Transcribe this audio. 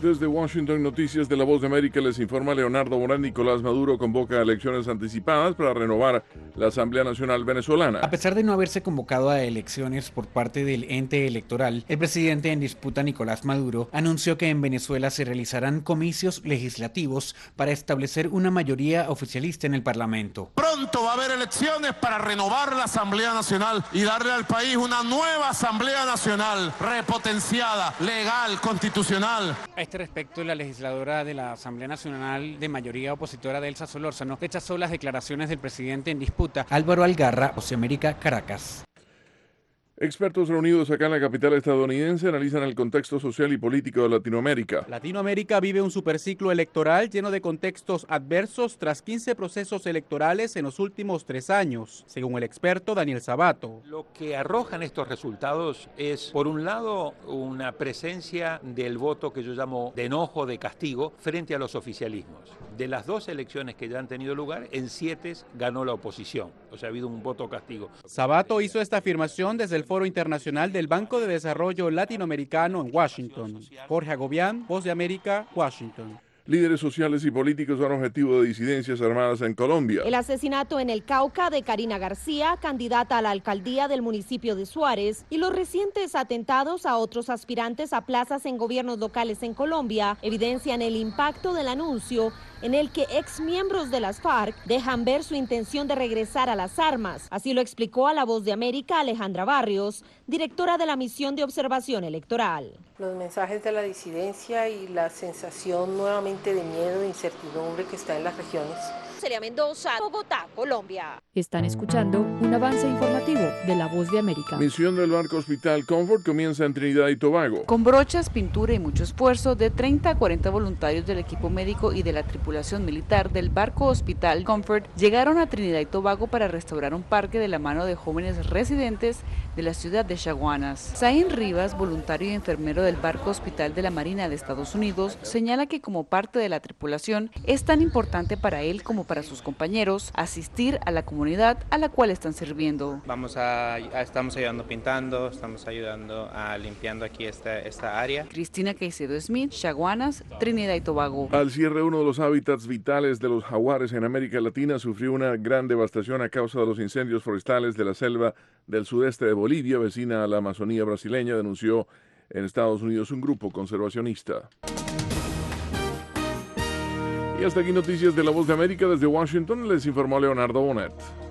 Desde Washington, Noticias de la Voz de América, les informa Leonardo Bonet. Nicolás Maduro convoca a elecciones anticipadas para renovar la Asamblea Nacional venezolana. A pesar de no haberse convocado a elecciones por parte del ente electoral, el presidente en disputa, Nicolás Maduro, anunció que en Venezuela se realizarán comicios legislativos para establecer una mayoría oficialista en el Parlamento. Pronto va a haber elecciones para renovar la Asamblea Nacional y darle al país una nueva Asamblea Nacional, repotenciada, legal, constitucional. A este respecto, la legisladora de la Asamblea Nacional de mayoría opositora, Delsa Solórzano, rechazó las declaraciones del presidente en disputa, Álvaro Algarra, Voceamérica, Caracas. Expertos reunidos acá en la capital estadounidense analizan el contexto social y político de Latinoamérica. Latinoamérica vive un superciclo electoral lleno de contextos adversos tras 15 procesos electorales en los últimos 3 años, según el experto Daniel Sabato. Lo que arrojan estos resultados es, por un lado, una presencia del voto que yo llamo de enojo, de castigo, frente a los oficialismos. De las 2 elecciones que ya han tenido lugar, en 7 ganó la oposición, o sea, ha habido un voto castigo. Sabato hizo esta afirmación desde el Foro Internacional del Banco de Desarrollo Latinoamericano en Washington. Jorge Agobián, Voz de América, Washington. Líderes sociales y políticos son objetivo de disidencias armadas en Colombia. El asesinato en el Cauca de Karina García, candidata a la alcaldía del municipio de Suárez, y los recientes atentados a otros aspirantes a plazas en gobiernos locales en Colombia evidencian el impacto del anuncio en el que exmiembros de las FARC dejan ver su intención de regresar a las armas. Así lo explicó a La Voz de América Alejandra Barrios, directora de la misión de observación electoral. Los mensajes de la disidencia y la sensación nuevamente de miedo e incertidumbre que está en las regiones. Celia Mendoza, Bogotá, Colombia. Están escuchando un avance informativo de La Voz de América. Misión del barco hospital Comfort comienza en Trinidad y Tobago. Con brochas, pintura y mucho esfuerzo, de 30 a 40 voluntarios del equipo médico y de la tripulación militar del barco hospital Comfort llegaron a Trinidad y Tobago para restaurar un parque de la mano de jóvenes residentes de la ciudad de Chaguanas. Zain Rivas, voluntario y enfermero del barco hospital de la Marina de Estados Unidos, señala que como parte de la tripulación es tan importante para él como para sus compañeros asistir a la comunidad a la cual están sirviendo. Estamos ayudando pintando, estamos ayudando a limpiando aquí esta área. Cristina Caicedo Smith, Chaguanas, Trinidad y Tobago. Al cierre, uno de los hábitats vitales de los jaguares en América Latina sufrió una gran devastación a causa de los incendios forestales de la selva del sudeste de Bolivia, vecina a la Amazonía brasileña, denunció en Estados Unidos un grupo conservacionista. Y hasta aquí noticias de La Voz de América. Desde Washington les informó Leonardo Bonet.